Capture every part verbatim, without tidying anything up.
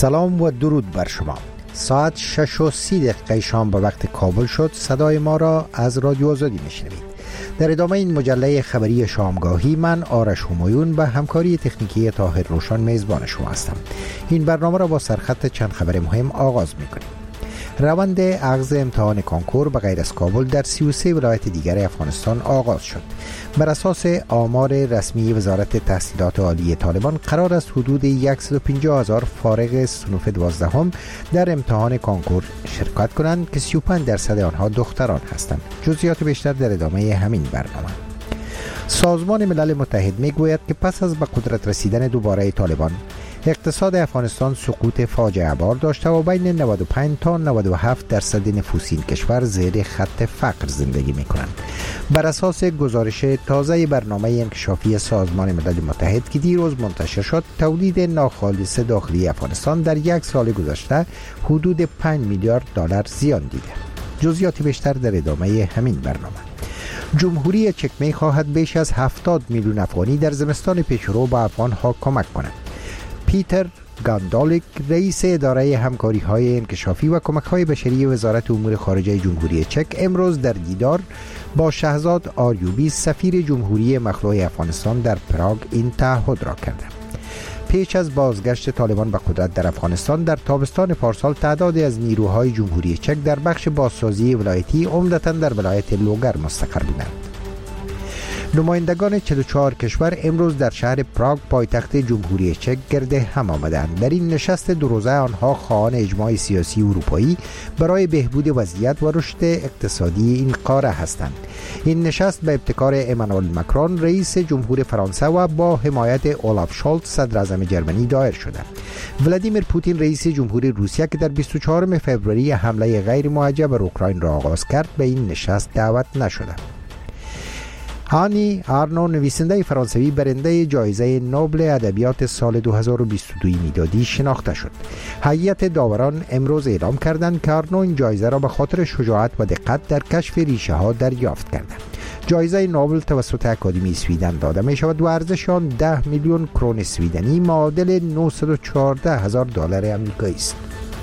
سلام و درود بر شما. ساعت شش و سی دقیقه شام به وقت کابل شد. صدای ما را از رادیو آزادی میشنوید. در ادامه این مجله خبری شامگاهی من آرش همایون به همکاری تکنیکی طاهر روشن میزبان شما هستم. این برنامه را با سرخط چند خبر مهم آغاز میکنیم. روند اخذ امتحان کانکور به غیر از کابل در سی و سه ولایت دیگر افغانستان آغاز شد. بر اساس آمار رسمی وزارت تحصیلات عالی طالبان قرار است حدود صد و پنجاه هزار فارغ صنوف دوازدهم در امتحان کانکور شرکت کنند که سی و پنج درصد آنها دختران هستند. جزئیات بیشتر در ادامه همین برنامه. سازمان ملل متحد میگوید که پس از به قدرت رسیدن دوباره طالبان اقتصاد افغانستان سقوط فاجعه بار داشته و بین نود و پنج تا نود و هفت درصد نفوس این کشور زیر خط فقر زندگی می کنند. بر اساس گزارش تازه برنامه انکشافی سازمان ملل متحد که دیروز منتشر شد، تولید ناخالص داخلی افغانستان در یک سال گذشته حدود پنج میلیارد دلار زیان دیده. جزئیات بیشتر در ادامه همین برنامه. جمهوری چک می خواهد بیش از هفتاد میلیون افغانی در زمستان پیشرو به افغان‌ها کمک کند. پیتر گاندالیک رئیس اداره همکاری های انکشافی و کمک های بشری وزارت امور خارجه جمهوری چک امروز در دیدار با شهزاد آریوبی سفیر جمهوری مخلوع افغانستان در پراگ این تعهد را کرده. پیش از بازگشت طالبان به قدرت در افغانستان در تابستان پارسال تعدادی از نیروهای جمهوری چک در بخش بازسازی ولایتی عمدتاً در ولایت لوگر مستقر بودند. نمایندگان چهل و چهار کشور امروز در شهر پراگ پایتخت جمهوری چک گرد هم آمدند. در این نشست دو روزه آنها خواهان اجماع سیاسی اروپایی برای بهبود وضعیت و رشد اقتصادی این قاره هستند. این نشست به ابتکار امانوئل مکرون رئیس جمهور فرانسه و با حمایت اولاف شولز صدر اعظم جرمنی دایر شده. ولادیمیر پوتین رئیس جمهور روسیه که در بیست و چهارم فوریه حمله غیر موجه بر اوکراین را آغاز کرد به این نشست دعوت نشده. هانی آرنو نویسنده فرانسوی برنده جایزه نوبل ادبیات سال دو هزار و بیست و دو میلادی شناخته شد. هیئت داوران امروز اعلام کردند که آرنو این جایزه را به خاطر شجاعت و دقت در کشف ریشه ها دریافت کرده. جایزه نوبل توسط اکادمی سویدن داده می شود و ارزش آن ده میلیون کرون سویدنی معادل نهصد و چهارده هزار دلار آمریکایی است.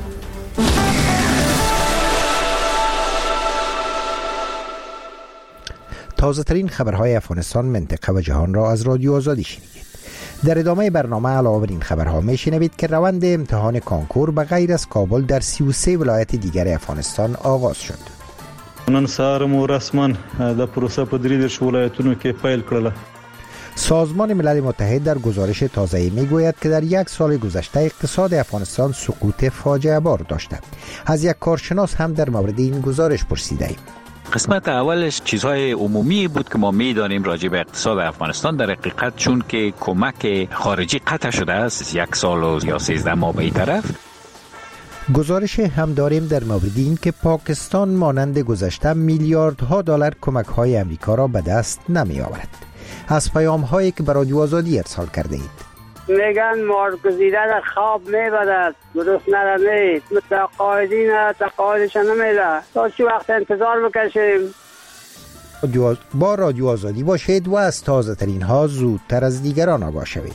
تازه ترین خبرهای افغانستان، منطقه و جهان را از رادیو آزادی شنیدید. در ادامه برنامه علاوه بر این خبرها می شنوید که روند امتحان کانکور به غیر از کابل در سی و سه ولایت دیگر افغانستان آغاز شد. نن سهار مو رسما د پروسه په درې دیرش ولایتونو کې پیل کړله. سازمان ملل متحد در گزارش تازه می گوید که در یک سال گذشته اقتصاد افغانستان سقوط فاجعه بار داشته. از یک کارشناس هم در مورد این گزارش پرسیده ایم. قسمت اولش چیزهای عمومی بود که ما میدانیم راجع به اقتصاد افغانستان. در حقیقت چون که کمک خارجی قطع شده است یک سال و یا سیزده ماه به این طرف. گزارش هم داریم در مورد این که پاکستان مانند گذشته میلیاردها دلار کمک های امریکا را به دست نمی آورد. از پیام هایی که به رادیو آزادی ارسال کرده اید. میگن مارگزیده در خواب میبرد، درست نرمید، متقاعدین تقاعدش نمیده. تا چی وقت انتظار بکشیم؟ با رادیو آزادی باشید و از تازه ترین ها زودتر از دیگران آگاه شوید.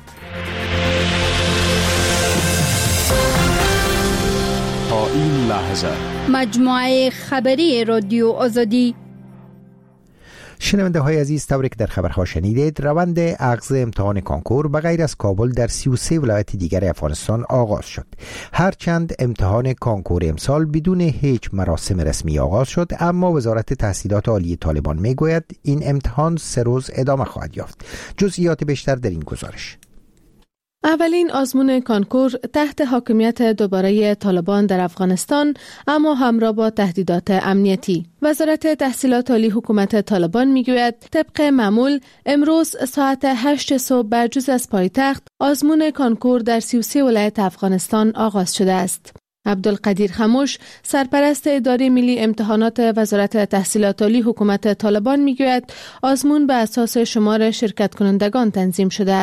تا این لحظه مجموعه خبری رادیو آزادی. شنونده های عزیز، طوری که در خبرها شنیدید، روند اخذ امتحان کانکور به غیر از کابل در سی و سه ولایت دیگر افغانستان آغاز شد. هرچند امتحان کانکور امسال بدون هیچ مراسم رسمی آغاز شد، اما وزارت تحصیلات عالی طالبان می گوید این امتحان سه روز ادامه خواهد یافت. جزئیات بیشتر در این گزارش. اولین آزمون کانکور تحت حاکمیت دوباره طالبان در افغانستان، اما همراه با تهدیدات امنیتی. وزارت تحصیلات عالی حکومت طالبان میگوید طبق معمول امروز ساعت هشت صبح برجز از پایتخت آزمون کانکور در سی و سه ولایت افغانستان آغاز شده است. عبدالقدیر خموش، سرپرست اداره ملی امتحانات وزارت تحصیلات عالی حکومت طالبان میگوید آزمون به اساس شمار شرکت کنندگان تنظیم شده است.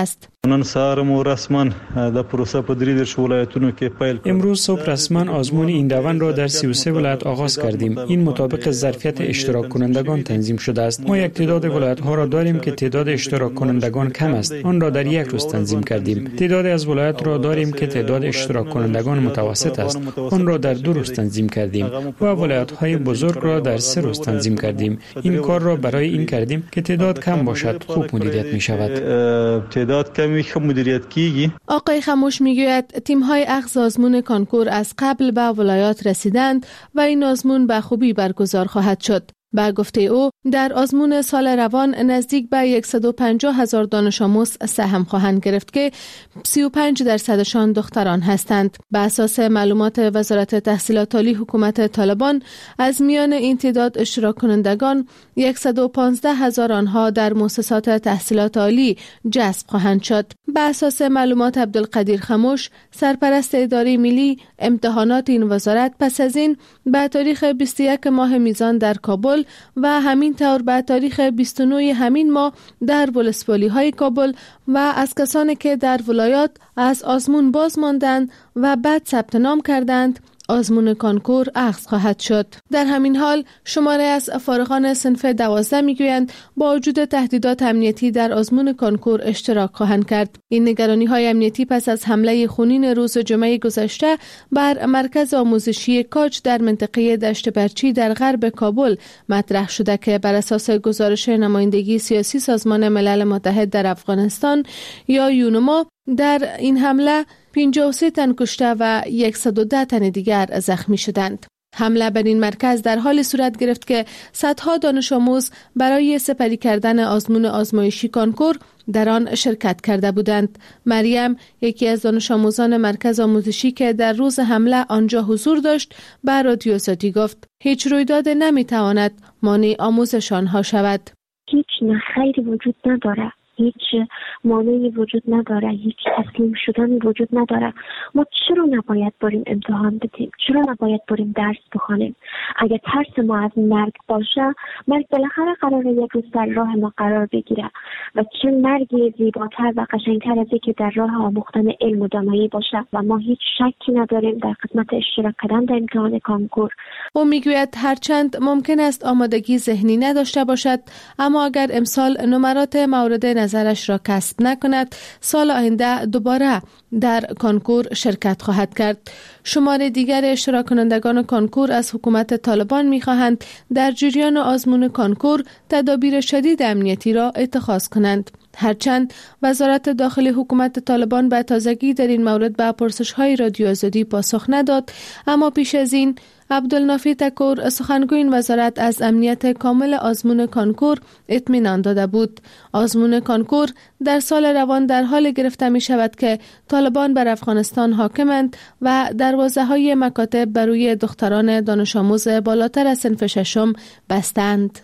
نن سهار مو رسما د پروسه په درې دیرش ولایتونو کې پیل کړ. امروز صبح رسما آزمون این روند را در سی و سه ولایت آغاز کردیم. این مطابق ظرفیت اشتراک کنندگان تنظیم شده است. ما یک تعداد ولایت ها را داریم که تعداد اشتراک کنندگان کم است. آن را در یک روز تنظیم کردیم. تعداد از ولایت را داریم که تعداد اشتراک کنندگان متوسط است. آن را در دو روز تنظیم کردیم و ولایت های بزرگ را در سه روز تنظیم کردیم. این کار را برای این کردیم که تعداد کم باشد، خوب مدیریت می شود. تعداد کمی خوب مدیریت کیږي. آقای خموش میگوید تیم های اخذ آزمون کانکور از قبل به ولایات رسیدند و این آزمون به خوبی برگزار خواهد شد. با گفته او در آزمون سال روان نزدیک به صد و پنجاه هزار دانش آموز سهم خواهند گرفت که سی و پنج درصدشان دختران هستند. بر اساس معلومات وزارت تحصیلات عالی حکومت طالبان از میان این تعداد اشتراک کنندگان صد و پانزده هزار آنها در مؤسسات تحصیلات عالی جذب خواهند شد. بر اساس معلومات عبدالقدیر خموش سرپرست اداره ملی امتحانات این وزارت پس از این به تاریخ بیست و یک ماه میزان در کابل و همین طور به تاریخ بیست و نه همین ماه در ولسوالی های کابل و از کسانی که در ولایات از آزمون باز ماندند و بعد ثبت نام کردند آزمون کانکور اخذ خواهد شد. در همین حال شماره از فارغان صنف دوازده میگویند با وجود تهدیدات امنیتی در آزمون کانکور اشتراک خواهند کرد. این نگرانی های امنیتی پس از حمله خونین روز جمعه گذشته بر مرکز آموزشی کاج در منطقه دشت برچی در غرب کابل مطرح شده که بر اساس گزارش نمایندگی سیاسی سازمان ملل متحد در افغانستان یا یونما در این حمله پنجاه و سه تن کشته و صد و ده تن دیگر زخمی شدند. حمله بر این مرکز در حال صورت گرفت که صدها دانش آموز برای سپری کردن آزمون آزمایشی کانکور در آن شرکت کرده بودند. مریم یکی از دانش آموزان مرکز آموزشی که در روز حمله آنجا حضور داشت به رادیو آزادی گفت هیچ رویداد نمیتواند مانع آموزش آنها شود. هیچ نخیری وجود نداره. هیچ مانعی وجود نداره، هیچ تسلیم شدن وجود نداره. ما چرا نباید بریم امتحان بدیم؟ چرا نباید بریم درس بخوانیم؟ اگه ترس ما از مرگ باشه، مرگ بالاخره قراره یک روز در راه ما قرار بگیره و چه مرگی زیباتر و قشنگتر از که در راه آموختن علم و دانایی باشه و ما هیچ شکی نداریم در خدمت اشتراک کردن در امتحان کانکور. او میگوید هرچند ممکن است آمادگی ذهنی نداشته باشد، اما اگر امسال نمرات مورد نظرش را کسب نکند، سال آینده دوباره در کانکور شرکت خواهد کرد. شمار دیگر اشتراک کنندگان کانکور از حکومت طالبان می‌خواهند در جریان آزمون کانکور تدابیر شدید امنیتی را اتخاذ کنند. هرچند وزارت داخلی حکومت طالبان به تازگی در این مورد به پرسش‌های رادیو آزادی پاسخ نداد، اما پیش از این عبدالنافی تکور سخنگوی این وزارت از امنیت کامل آزمون کانکور اطمینان داده بود. آزمون کانکور در سال روان در حال گرفته می شود که طالبان بر افغانستان حاکمند و دروازه‌های مکاتب بر روی دختران دانش آموز بالاتر از صنف ششم بستند.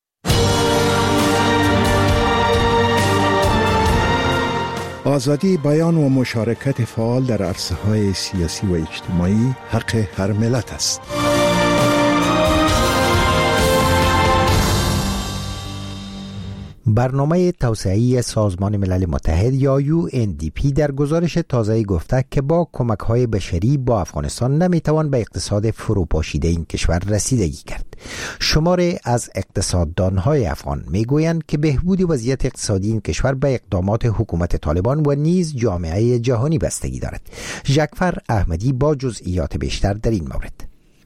آزادی بیان و مشارکت فعال در عرصه‌های سیاسی و اجتماعی حق هر ملت است. برنامه توسعه‌ای سازمان ملل متحد یا یو ان دی پی در گزارش تازه‌ای گفته که با کمک‌های بشری با افغانستان نمی‌توان به اقتصاد فروپاشیده این کشور رسیدگی کرد. شماری از اقتصاددان‌های افغان می‌گویند که بهبود وضعیت اقتصادی این کشور به اقدامات حکومت طالبان و نیز جامعه جهانی بستگی دارد. ژکفر احمدی با جزئیات بیشتر در این مورد.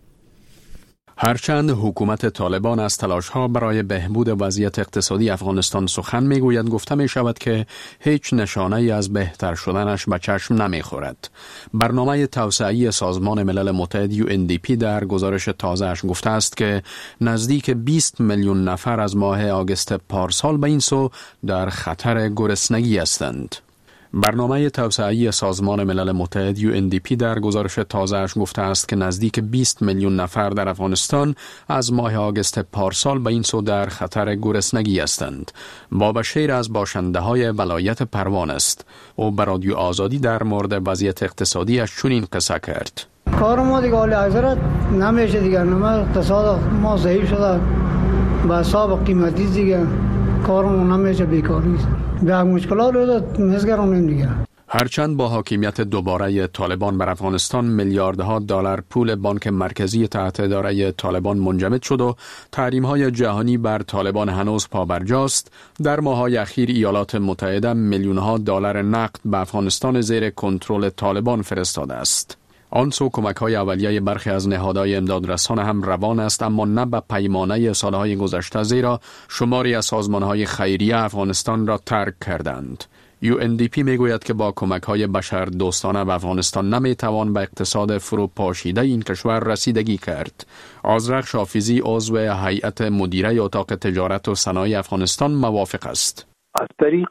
هرچند حکومت طالبان از تلاش‌ها برای بهبود وضعیت اقتصادی افغانستان سخن می‌گوید، گفته می‌شود که هیچ نشانه‌ای از بهتر شدنش به چشم نمی‌خورد. برنامه توسعه‌ای سازمان ملل متحد یو ان دی پی در گزارش تازه‌اش گفته است که نزدیک بیست میلیون نفر از ماه آگوست پارسال به این سو در خطر گرسنگی هستند. برنامه توسعه‌ای سازمان ملل متحد یو ان دی پی در گزارش تازه‌اش گفته است که نزدیک بیست میلیون نفر در افغانستان از ماه آگوست پارسال به این سو در خطر گرسنگی هستند. بابا شیر از باشنده‌های ولایت پروان است. او بر رادیو آزادی در مورد وضعیت اقتصادیش چنین قصه کرد. کار ما دیگه حالی حضرت نمیشه دیگه، نمه اقتصاد ما ضعیف شده به حساب قیمتی دیگه کارمون نمیشه، بیکاری به مشکلات رو مزگرونیم دیگه. هرچند با حاکمیت دوباره طالبان بر افغانستان میلیاردها دلار پول بانک مرکزی تحت اداره طالبان منجمد شد و تحریم‌های جهانی بر طالبان هنوز پابرجاست، در ماه‌های اخیر ایالات متحده میلیون‌ها دلار نقد به افغانستان زیر کنترل طالبان فرستاده است. آنسو کمک‌های اولیه برخی از نهادهای امدادرسان هم روان است، اما نه به پیمانه سالهای گذشته، زیرا شماری از سازمان‌های خیریه افغانستان را ترک کردند. یو ان دی پی میگوید که با کمک‌های بشر دوستانه به افغانستان نمیتوان به اقتصاد فروپاشیده این کشور رسیدگی کرد. آذرخ شافیزی عضو هیئت مدیره اتاق تجارت و صنایع افغانستان موافق است. از طریق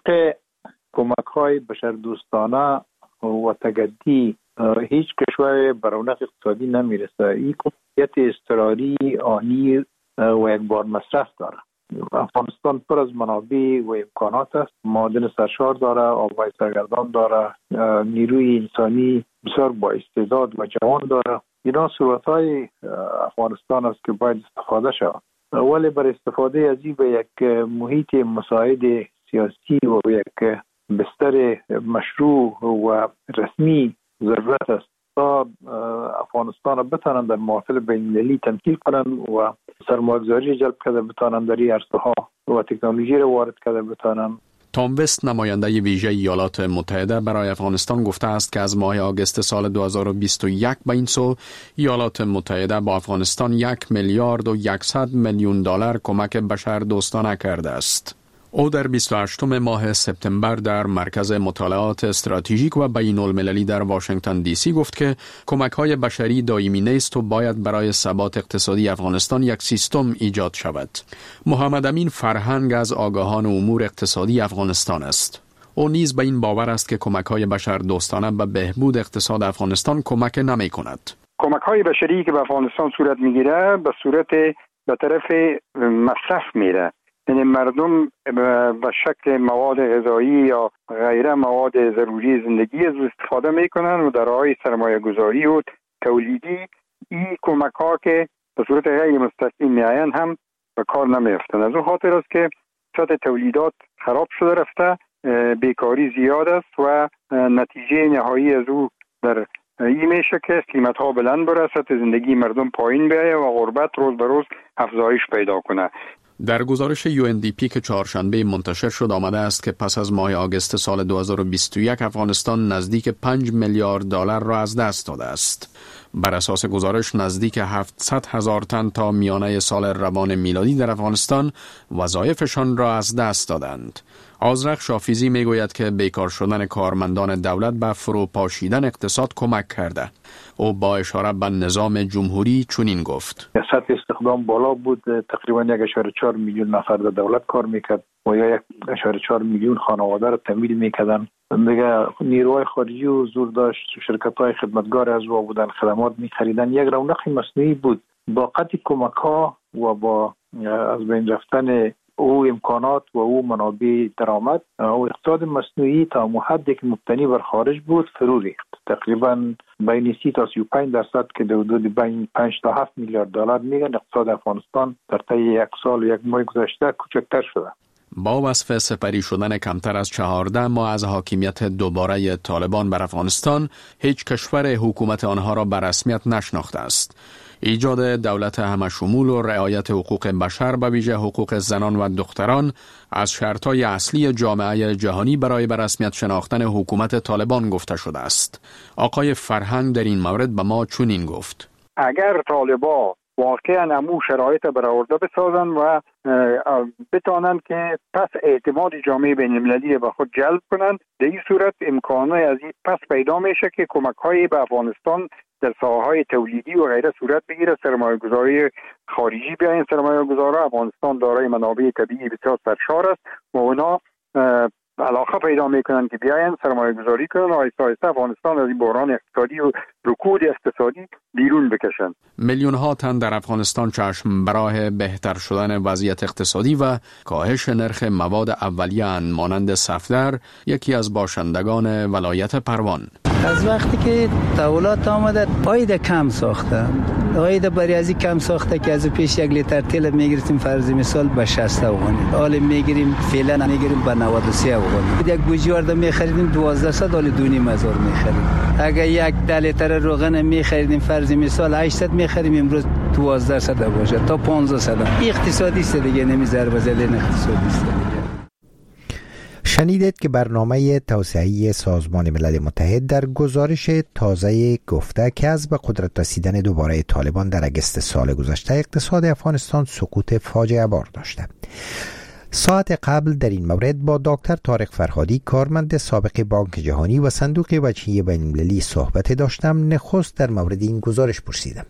کمک‌های بشر دوستانه و تجدی هیچ کشور به رونق اقتصادی نمیرسه. این کمیت اضطراری آنی و یک بار مصرف داره. افغانستان پر از منابع و امکانات است. معادن سرشار داره، آبهای سرگردان داره، نیروی انسانی بسیار با استعداد و جوان داره. اینا ثروت‌های افغانستان است که باید استفاده شود. ولی برای استفاده از این به یک محیط مساعد سیاسی و یک بستر مشروع و رسمی ضرورت است تا افغانستان را بتانند در محافل بین‌المللی تمثیل کنند و سرمایه‌گذاری جلب کرده بتانند در این عرصه‌ها و تکنولوژی را وارد کرده بتانند. تام وست نماینده ویژه ایالات متحده برای افغانستان گفته است که از ماه آگوست سال دو هزار و بیست و یک به این سو ایالات متحده با افغانستان یک میلیارد و صد میلیون دلار کمک بشر دوستانه کرده است. او در بیست و هشتم ماه سپتامبر در مرکز مطالعات استراتژیک و بین المللی در واشنگتن دی سی گفت که کمک‌های بشری دائمی نیست و باید برای ثبات اقتصادی افغانستان یک سیستم ایجاد شود. محمد امین فرهنگ از آگاهان امور اقتصادی افغانستان است. او نیز به این باور است که کمک‌های بشر دوستانه به بهبود اقتصاد افغانستان کمک نمی‌کند. کمک‌های بشری که به افغانستان صورت می‌گیره به صورت به طرف مصرف میره. یعنی مردم به شکل مواد غذایی یا غیره مواد ضروری زندگی از استفاده میکنن و در راهی سرمایه گذاری و تولیدی این کمک ها که به صورت غیر مستقیم میاین هم به کار نمیفتن. از اون خاطر است که سطح تولیدات خراب شده رفته، بیکاری زیاد است و نتیجه نهایی از او در این میشه که قیمت ها بلند بره، سطح زندگی مردم پایین بیایه و غربت روز به روز افزایش پیدا کنه. در گزارش یو ان دی پی که چهارشنبه منتشر شد آمده است که پس از ماه آگوست سال دو هزار و بیست و یک افغانستان نزدیک پنج میلیارد دلار را از دست داده است. بر اساس گزارش نزدیک هفتصد هزار تن تا میانه سال روان میلادی در افغانستان وظایفشان را از دست دادند. آذرخ شافیزی میگوید که بیکار شدن کارمندان دولت به فروپاشیدن اقتصاد کمک کرده. او با اشاره به نظام جمهوری چنین گفت: سطح استخدام بالا بود، تقریبا یک و چهار میلیون نفر در دولت کار میکرد و یا یک و چهار میلیون خانواده را تامین میکردن. دیگه نیروهای خارجی حضور داشت، شرکت‌های خدمتگار از او بودن، خدمات می‌خریدن. یک رونق مصنوعی بود. با قطع کمک‌ها و با از بین رفتن او امکانات و او منابع درآمد، او اقتصاد مصنوعی تا حدی که مبتنی بر خارج بود فرو ریخت. تقریبا بین سی تا سی و پنج درصد که در حدود بین پنج تا هفت میلیارد دلار میگن اقتصاد افغانستان در طی یک سال و یک ماه گذشته کوچکتر شده. با وصف سپری شدن کمتر از چهارده ماه از حاکمیت دوباره طالبان بر افغانستان، هیچ کشور حکومت آنها را به رسمیت نشناخته است. ایجاد دولت همشمول و رعایت حقوق بشر به ویژه حقوق زنان و دختران از شرطهای اصلی جامعه جهانی برای به رسمیت شناختن حکومت طالبان گفته شده است. آقای فرهنگ در این مورد به ما چنین گفت: اگر طالبان واقعا امو شرایط برآورده بسازن و بتانند که پس اعتماد جامعه بین المللی به خود جلب کنند، در این صورت امکانات از این پس پیدا میشه که کمک های به افغانستان در ساحه‌های تولیدی و غیره صورت بگیره، سرمایه‌گذاری خارجی بیاین. سرمایه‌گذارا افغانستان دارای منابع طبیعی بسیار سرشار است و اونا علاقه پیدا میکنن که بیاین سرمایه گذاری کنن و آیسته آیسته افغانستان از این بحران اقتصادی و رکود اقتصادی بیرون بکشن. میلیون ها تن در افغانستان چشم براه بهتر شدن وضعیت اقتصادی و کاهش نرخ مواد اولیه مانند صفدر یکی از باشندگان ولایت پروان. از وقتی که تحولات آمده آید کم ساخته آید برای ازی کم ساخته که از پیش یک لیتر تیل میگیریم فرض مثال به شصت افغانی حالا میگیریم فعلا میگیریم به نود و سه افغانی یک بوجوارد میخریدیم دوازده صد حالا دو نیم هزار میخریم اگر یک ده لیتر روغن میخریدیم فرض مثال هشتصد میخریم امروز دوازده صد باشه تا پانزده صد اقتصادی است دیگه نمیذاره بزدن اقتصادی است. شنیدید که برنامه توسعه‌ای سازمان ملل متحد در گزارش تازه گفته که از به قدرت رسیدن دوباره طالبان در اگست سال گذشته اقتصاد افغانستان سقوط فاجعه بار داشته. ساعت قبل در این مورد با دکتر طارق فرهادی کارمند سابق بانک جهانی و صندوق وجهی بین‌المللی صحبت داشتم. نخست در مورد این گزارش پرسیدم.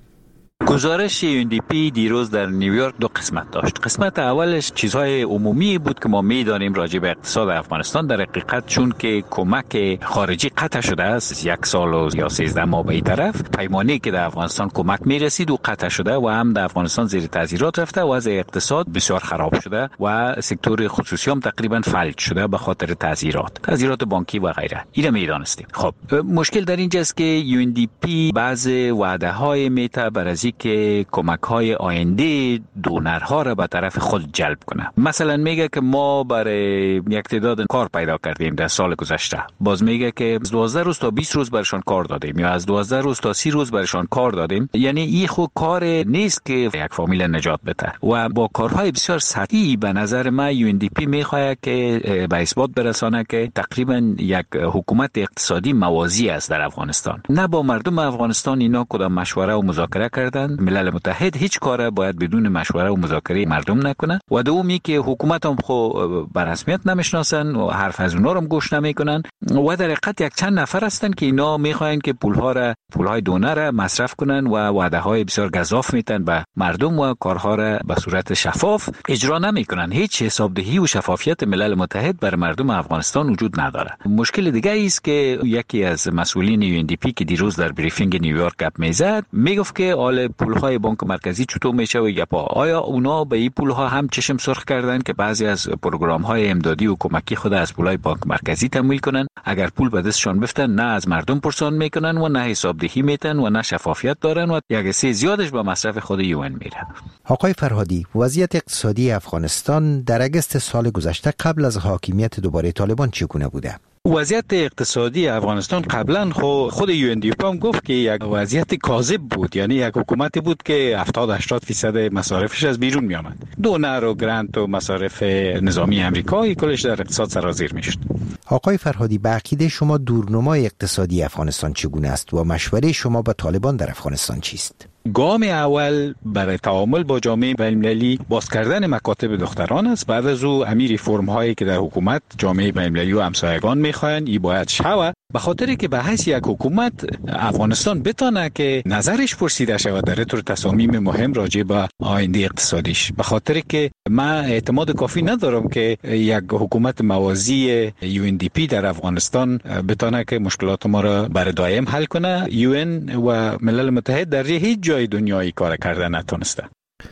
گزارش یو ان دی پی دیروز در نیویورک دو قسمت داشت. قسمت اولش چیزهای عمومی بود که ما میدانیم راجع به اقتصاد افغانستان در حقیقت چون که کمک خارجی قطع شده است یک سال و یا سیزده ماه به این طرف پیمانی که در افغانستان کمک میرسید و قطع شده و هم در افغانستان زیر تعذیرات رفته و وضع اقتصاد بسیار خراب شده و سکتور خصوصی هم تقریبا فلج شده به خاطر تعذیرات تعذیرات بانکی و غیره. اینو میدانستیم. خب مشکل در اینجاست که یو ان دی پی بعض وعده های میته برای که کمک های آینده دونرها را به طرف خود جلب کنه. مثلا میگه که ما برای یک تعداد کار پیدا کردیم در سال گذشته، باز میگه که از دوازده روز تا بیست روز برشان کار دادیم یا از دوازده روز تا سی روز برشان کار دادیم. یعنی این خود کار نیست که یک فامیل نجات بده و با کارهای بسیار سطحی به نظر من یو ان دی پی میخواد که به اثبات برسانه که تقریبا یک حکومت اقتصادی موازی است در افغانستان. نه با مردم افغانستان اینا کدام مشوره و مذاکره کردن. ملل متحد هیچ کاره باید بدون مشوره و مذاکره مردم نکنه و دومی که حکومت هم خو به رسمیت نمیشناسن و حرف از اونها هم گوش نمیکنن و در حقیقت یک چند نفر هستن که اینا میخواین که پولها را پولهای دونر را مصرف کنن و وعده های بسیار گزاف میتن به مردم و کارها را به صورت شفاف اجرا نمیکنن. هیچ حسابدهی و شفافیت ملل متحد بر مردم افغانستان وجود نداره. مشکل دیگه است که یکی از مسئولین یو ان دی پی که دیروز در بریفینگ نیویورک گپ میزد میگفت که آل پولهای بانک مرکزی چطور میشه و گپا آیا اونا به این پولها هم چشم سرخ کردن که بعضی از پروگرام‌های امدادی و کمکی خود از پولهای بانک مرکزی تمویل کنن؟ اگر پول به دستشان بفتن نه از مردم پرسان میکنن و نه حسابدهی میتن و نه شفافیت دارن و یک حصه زیادش به مصرف خود یو ان میره. آقای فرهادی، وضعیت اقتصادی افغانستان در اگست سال گذشته قبل از حاکمیت دوباره طالبان چگونه بوده؟ وضعیت اقتصادی افغانستان قبلا خود یو ان دی پی هم گفت که یک وضعیت کاذب بود، یعنی یک حکومتی بود که هفتاد هشتاد درصد مصارفش از بیرون می آمد. دونر و گرانت و مصارف نظامی آمریکا کلش در اقتصاد سرازیر می شد. آقای فرهادی، به عقیده شما دورنمای اقتصادی افغانستان چگونه است و مشوره شما با طالبان در افغانستان چیست؟ گام اول برای تعامل با جامعه بین‌المللی باز کردن مکاتب دختران است. بعد از او همین ریفرم هایی که در حکومت جامعه بین‌المللی و همسایگان میخواین ای باید شوه، به خاطر که به حیث یک حکومت افغانستان بتونه که نظرش پرسیده شود در طور تصامیم مهم راجع به آینده اقتصادیش. به خاطر که من اعتماد کافی ندارم که یک حکومت موازی یو ان دی پی در افغانستان بتونه که مشکلات ما را برای دائم حل کنه. یو ان و ملل متحد در هیچ جای دنیایی کار کردن نتونسته.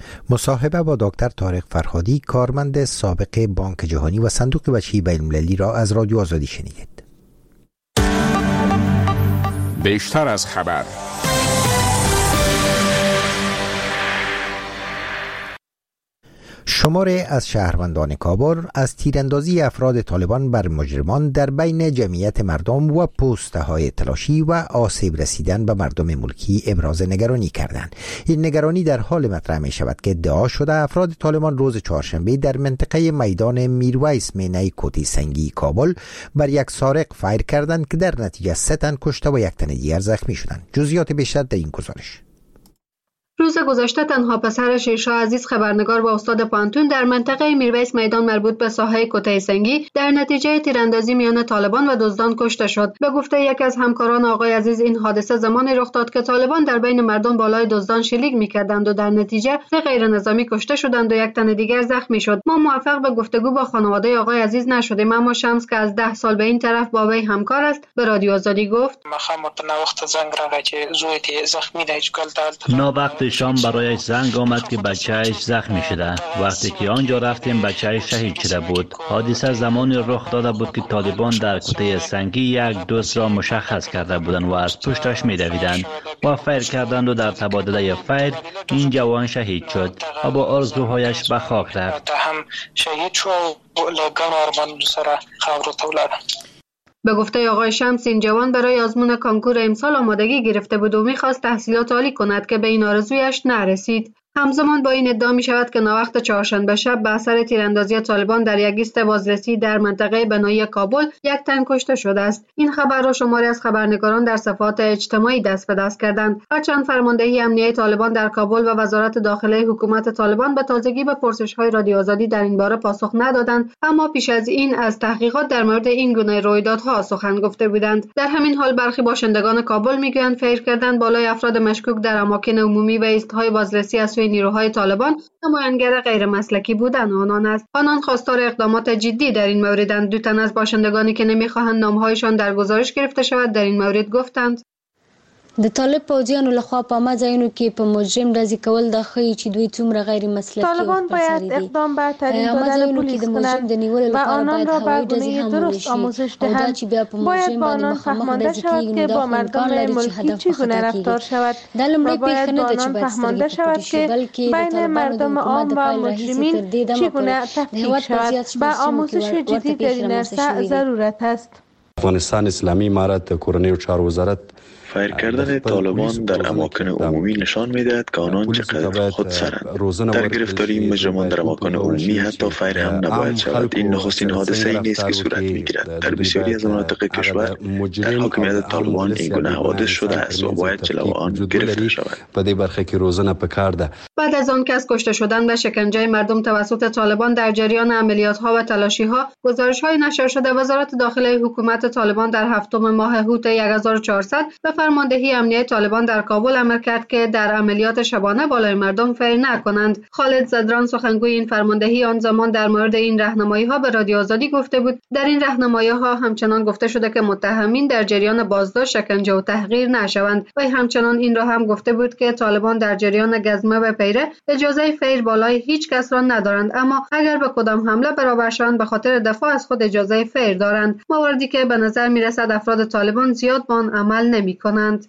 مصاحبه با دکتر طارق فرهادی کارمند سابق بانک جهانی و صندوق وجهی بین‌المللی را از رادیو آزادی شنیدید. بیشتر از خبر. شماری از شهروندان کابل از تیراندازی افراد طالبان بر مجرمان در بین جمعیت مردم و پوست‌های تلاشی و آسیب رسیدن به مردم ملکی ابراز نگرانی کردند. این نگرانی در حال مطرح می شود که ادعا شده افراد طالبان روز چهارشنبه در منطقه میدان میرویس مینای کوتی سنگی کابل بر یک سارق فایر کردند که در نتیجه سه تن کشته و یک تن دیگر زخمی شدند. جزئیات بیشتر در این گزارش. روز گذشته تنها پسر شیرشاه عزیز خبرنگار و استاد پانتون در منطقه میرویس میدان مربوط به ساحه کوته سنگی در نتیجه تیراندازی میان طالبان و دزدان کشته شد. به گفته یکی از همکاران آقای عزیز این حادثه زمانی رخ داد که طالبان در بین مردم بالای دزدان شلیک می‌کردند و در نتیجه سه غیر نظامی کشته شدند و یک تن دیگر زخمی شد. ما موفق به گفتگو با خانواده آقای عزیز نشدیم، اما شمس که از ده سال به این طرف با وی همکار است به رادیو آزادی گفت: ما خامت وقت زنگ را که زویت زخمی ده چکل نا وقت وقتی شام برایش زنگ آمد که بچه‌اش زخمی شده. وقتی که آنجا رفتیم بچه‌اش شهید شده بود. حادثه زمانی رخ داده بود که طالبان در کوته سنگی یک دوست را مشخص کرده بودند و از پشتش می‌دویدند و فیر کردند و در تبادله فیر این جوان شهید شد و با آرزوهایش به خاک رفت. هم شهید شد و لگان آرمان سره خاور تولد. به گفته آقای شمس این جوان برای آزمون کانکور امسال آمادگی گرفته بود و می‌خواست تحصیلات عالی کند که به این آرزویش نرسید. همزمان با این ادعا می شود که ناوقت چهارشنبه شب به اثر تیراندازی طالبان در یک ایست بازرسی در منطقه بنایی کابل یک تن کشته شده است. این خبر را شماری از خبرنگاران در صفحات اجتماعی دست به دست کردند. هرچند فرماندهی امنیه طالبان در کابل و وزارت داخله حکومت طالبان به تازگی به پرسش‌های رادیو آزادی در این باره پاسخ ندادند، اما پیش از این از تحقیقات در مورد این گونه رویدادها سخن گفته بودند. در همین حال برخی باشندگان کابل میگویند فکر کردن بالای افراد مشکوک در اماکن عمومی و ایست‌های بازرسی از سوی نیروهای طالبان نماینگر غیر مسلکی بودن آنان است. آنان خواستار اقدامات جدی در این موردند. دو تن از باشندگانی که نمیخواهند نامهایشان در گزارش گرفته شود در این مورد گفتند د طالب پوځیانو لخوا په عامه ځایونو کې په مجرم ډزې کول د ښیي چې دوی څومره غیر مسلکي او طالبان باید اقدام بر تعلیم دادن پلیس کنند و آنان را به گونه درست آموزش دهند. باید با آنان فهمانده شود که با مردم ملکی چگونه رفتار شود و باید با آنان فهمانده شود که بین مردم عام و مجرمین چگونه تفکیک شود. به آموزش جدید در این عرصه ضرورت است. افغانستان اسلامی امارت کورنی و چهار وزارت فایر کردن طالبان در اماکن عمومی نشان می‌دهد که آنان چقدر خودسرند. در گرفتاری مجرمان در اماکن عمومی حتی فایر هم نباید شود. این نخستین حادثه ای نیست که صورت می‌گیرد. در بسیاری از مناطق کشور در حاکمیت طالبان این گونه حوادث شده است و باید جلو آن گرفته شود. په دې برخه کې روزنه پکار ده. بعد از آن که از کشته شدن و شکنجه مردم توسط طالبان در جریان عملیات‌ها و تلاشی‌ها گزارش‌های نشر شده، وزارت داخله حکومت طالبان در هفتم ماه هوت هزار و چهارصد به فرماندهی امنیه طالبان در کابل امر کرد که در عملیات شبانه بالای مردم فیر نکنند. خالد زدران سخنگوی این فرماندهی آن زمان در مورد این راهنمایی‌ها به رادیو آزادی گفته بود در این راهنمایی‌ها همچنان گفته شده که متهمین در جریان بازداشت، شکنجه و تحقیر نشوند و همچنان این را هم گفته بود که طالبان در جریان گزمه و پیره اجازه فیر بالای هیچ کس را ندارند، اما اگر به کدام حمله برابر شوند به خاطر دفاع از خود اجازه فیر دارند، مواردی که به نظر می‌رسد افراد طالبان زیاد با آن عمل نمی‌کنند.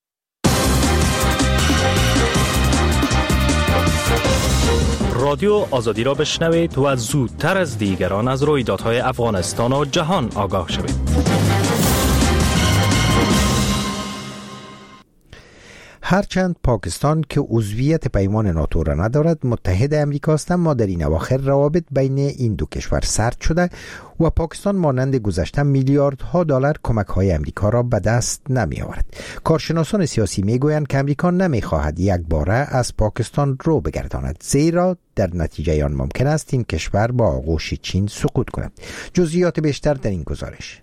رادیو آزادی را بشنوید و زودتر از دیگران از رویدادهای افغانستان و جهان آگاه شوید. هرچند پاکستان که عضویت پیمان ناتو را ندارد متحد امریکا است، اما در این اواخر روابط بین این دو کشور سرد شده و پاکستان مانند گذشته میلیاردها دلار کمک های امریکا را به دست نمی آورد. کارشناسان سیاسی می گویند که امریکا نمی خواهد یک باره از پاکستان رو بگرداند، زیرا در نتیجه آن ممکن است این کشور با آغوش چین سقوط کند. جزئیات بیشتر در این گزارش.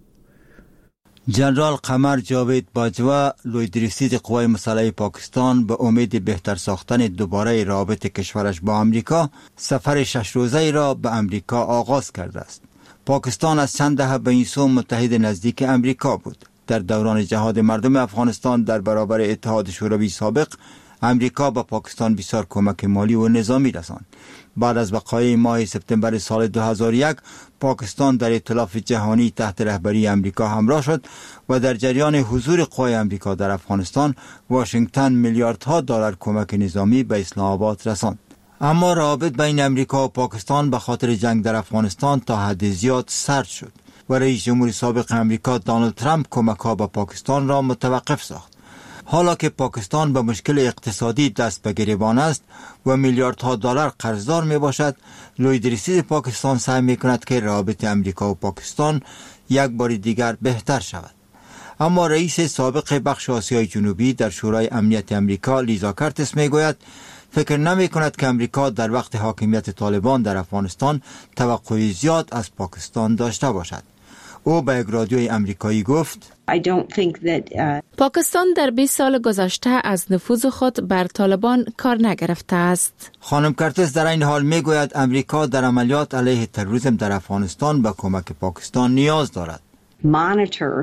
جنرال قمر جاوید باجوا، لویدریسید قوای مسلح پاکستان، به امید بهتر ساختن دوباره رابط کشورش با امریکا سفر شش روزه را به امریکا آغاز کرده است. پاکستان از چند دهه به این سو متحد نزدیک امریکا بود. در دوران جهاد مردم افغانستان در برابر اتحاد شوروی سابق، امریکا به پاکستان بسیار کمک مالی و نظامی رساند. بعد از وقایع ماه سپتامبر سال دو هزار و یک، پاکستان در ائتلاف جهانی تحت رهبری امریکا همراه شد و در جریان حضور قوای امریکا در افغانستان، واشنگتن میلیاردها دلار کمک نظامی به اسلام آباد رساند. اما روابط بین امریکا و پاکستان به خاطر جنگ در افغانستان تا حد زیاد سرد شد و رئیس جمهور سابق امریکا دونالد ترامپ کمک‌ها به پاکستان را متوقف ساخت. حالا که پاکستان به مشکل اقتصادی دست به گریبان است و میلیاردها دلار قرضدار می باشد، لویدریسید پاکستان سعی می کند که روابط امریکا و پاکستان یک بار دیگر بهتر شود. اما رئیس سابق بخش آسیای جنوبی در شورای امنیت امریکا لیزا کرتس می گوید فکر نمی کند که امریکا در وقت حاکمیت طالبان در افغانستان توقع زیاد از پاکستان داشته باشد. او به یک رادیوی امریکایی گفت پاکستان در بیست سال گذشته از نفوذ خود بر طالبان کار نگرفته است. خانم کرتس در این حال می گوید امریکا در عملیات علیه تروریسم در افغانستان به کمک پاکستان نیاز دارد.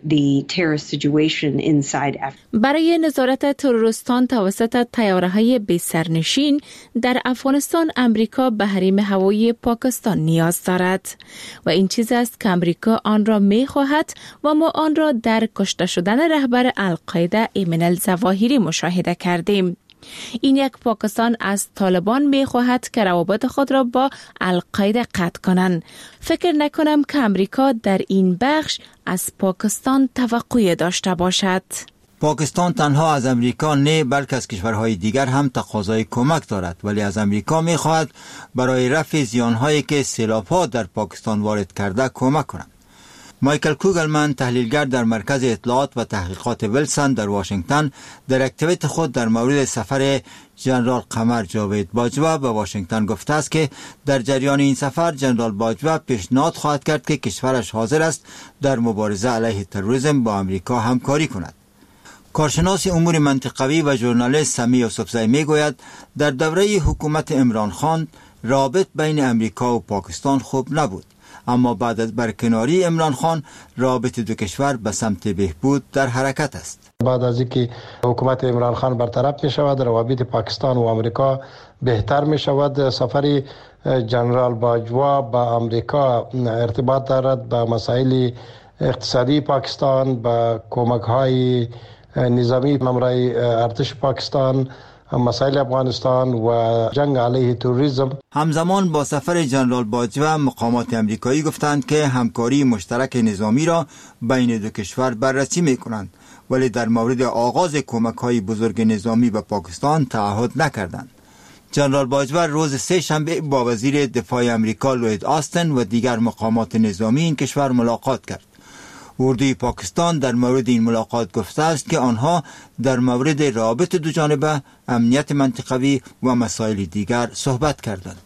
برای نظارت تروریستان توسط طیاره‌های بی سرنشین در افغانستان امریکا به حریم هوایی پاکستان نیاز دارد و این چیز است که امریکا آن را می خواهد و ما آن را در کشته شدن رهبر القاعده ایمن الظواهری مشاهده کردیم. این یک پاکستان از طالبان می خواهد که روابط خود را با القاعده قطع کنند. فکر نکنم که امریکا در این بخش از پاکستان توقعی داشته باشد. پاکستان تنها از امریکا نه بلکه از کشورهای دیگر هم تقاضای کمک دارد، ولی از امریکا می خواهد برای رفع زیانهایی که سیلاب‌ها در پاکستان وارد کرده کمک کند. مایکل کوگلمن، تحلیلگر در مرکز اطلاعات و تحقیقات ویلسون در واشنگتن، در اکتیویت خود در مورد سفر جنرال قمر جاوید باجوه به واشنگتن گفته است که در جریان این سفر جنرال باجوه پیشنهاد خواهد کرد که کشورش حاضر است در مبارزه علیه تروریسم با امریکا همکاری کند. کارشناس امور منطقوی و ژورنالیست سمی یوسفزئی میگوید در دوره حکومت عمران خان رابط بین امریکا و پاکستان خوب نبود، اما بعد از برکناری عمران خان رابط دو کشور به سمت بهبود در حرکت است. بعد از اینکه حکومت عمران خان برطرف می شود، روابط پاکستان و آمریکا بهتر می شود. سفر جنرال باجوا با آمریکا ارتباط دارد به مسائل اقتصادی پاکستان، با کمک های نظامی مامورای ارتش پاکستان، مسائل افغانستان و جنگ علیه تروریسم. همزمان با سفر جنرال باجوه مقامات امریکایی گفتند که همکاری مشترک نظامی را بین دو کشور بررسی می کنند، ولی در مورد آغاز کمک های بزرگ نظامی به پاکستان تعهد نکردند. جنرال باجوه روز سه شنبه با وزیر دفاع امریکا لوید آستن و دیگر مقامات نظامی این کشور ملاقات کرد. اردوی پاکستان در مورد این ملاقات گفته است که آنها در مورد رابط دو جانبه، امنیت منطقوی و مسائل دیگر صحبت کردند.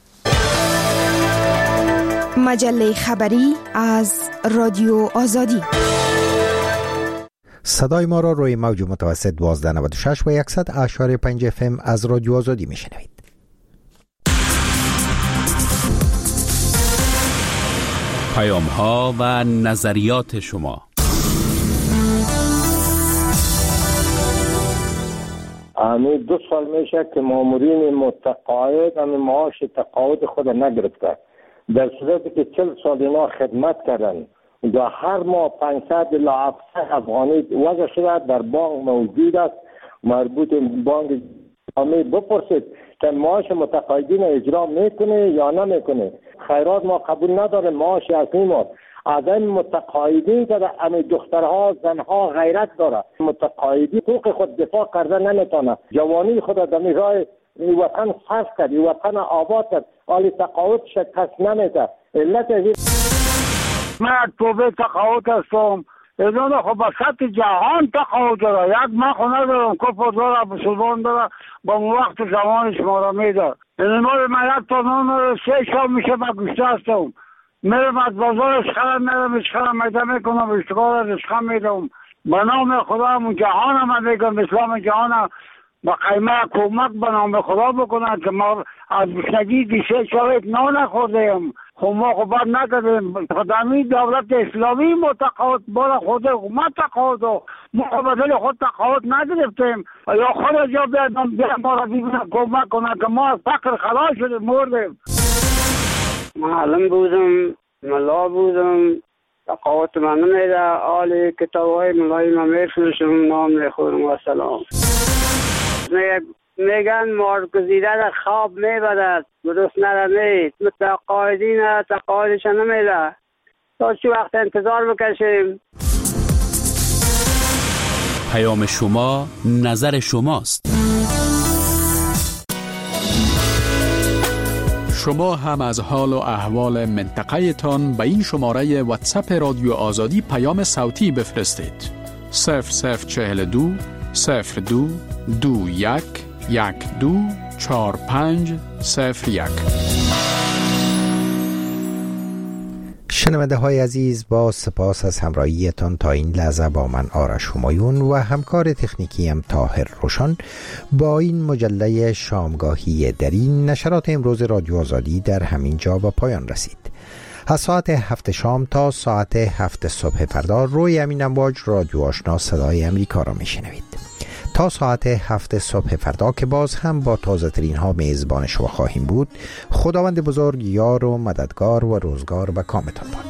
مجله خبری از رادیو آزادی. صدای ما را روی موج متوسط دوازده نود و شش و صد اشاری پنج اف ام از رادیو آزادی میشنوید. پیام ها و نظریات شما. امی دو سال میشه که مامورین متقاعد امی معاش تقاعد خود نگرفته، در صورتی که چل سال اینا خدمت کردن و هر ماه پانصد الی هفتصد افغانی وضع شده در بانک موجود است. مربوط بانک امی بپرسید که معاش متقاعدین اجرا میکنه یا نمیکنه. خیرات ما قبول نداره، معاش اصلی ما از این متقاعدین که امی دخترها زنها غیرت داره، متقاعدی حقوق خود دفاع کرده نمیتونه، جوانی خود در راه وطن صرف کرد، وطن آباد کرد، حالی تقاعد شکست نمیده. علت من توبه تقاعد هستم، اینا خب به سطح جهان تقاعد داره، یک من خونه دارم کفر داره، بسلمان داره، با وقت زمانش ما را میده. این ما من یک تا نون سه شام میشه من گوشته هستم، میرم از بازارش خرم میرم اشخرم میده میکنم، اشتغال از اشخرم میدم. به نام خدا همون جهان هم میگم، اسلام جهان هم با قیمه کمک به نام خدا بکنن که ما از بشنگی دیشه شاید نا نخوردیم. خب ما خب بر نکردیم، خدامی دولت اسلامی متقاعد بار خود ما تقاعد و ما بدل خود تقاعد نگرفتیم، یا خود جا بیادم بیادم ما را بیبینم کمک کنن که ما از فقر خلاص شدیم مردیم. معلم بودم، ملا بودم، تقاعد من نمیده، آلی کتاب های ملایی من میفنشم، نام میخورم و سلام. میگن مارگزیده در خواب میبرد، درست نرمید، متقاعدین تقاعدش نمیده. تا چی وقت انتظار بکشیم؟ پیام شما نظر شماست. شما هم از حال و احوال منطقه تان به این شماره واتساپ رادیو آزادی پیام صوتی بفرستید. صفر صفر چهل دو صفر دو دو یک یک دو چهار پنج صفر یک. شنونده های عزیز، با سپاس از همراهیتان تا این لحظه با من آرش همایون و همکار تکنیکیم طاهر روشن با این مجله شامگاهی در این نشرات امروز رادیو آزادی در همین جا به پایان رسید. از ساعت هفت شام تا ساعت هفت صبح فردا روی امین امواج رادیو آشنا صدای امریکا را میشنوید. تا ساعت هفت صبح فردا که باز هم با تازه ترین ها میزبان شما خواهیم بود. خداوند بزرگ یار و مددگار و روزگار و کامتان باد.